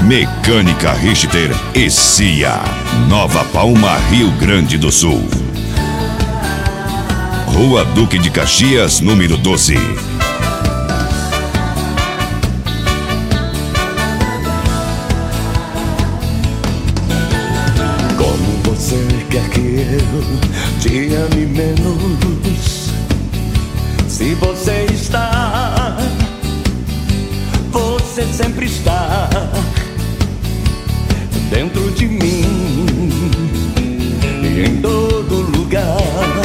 Mecânica Richter e CIA. Nova Palma, Rio Grande do Sul. Rua Duque de Caxias, número 12. Como você quer que eu te ame menos? Se você está, você sempre está dentro de mim e em todo lugar.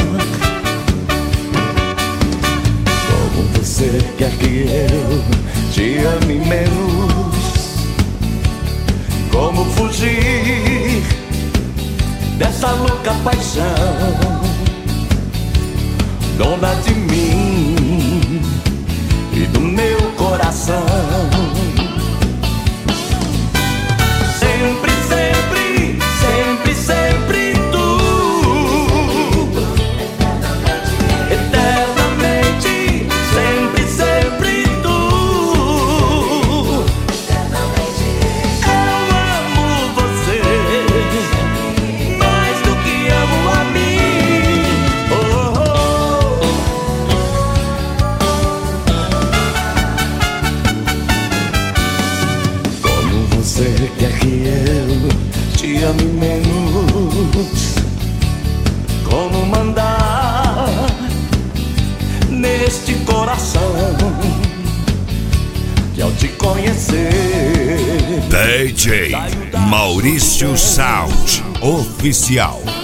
Como você quer que eu te ame menos? Como fugir dessa louca paixão, dona de mim e do meu coração? Sempre, sempre, sempre, sempre tu, eternamente, sempre, sempre tu. Eu amo você mais do que amo a mim. Oh, oh. Como você quer que eu te ame menos? Como mandar neste coração que ao te conhecer DJ Maurício Sound Oficial.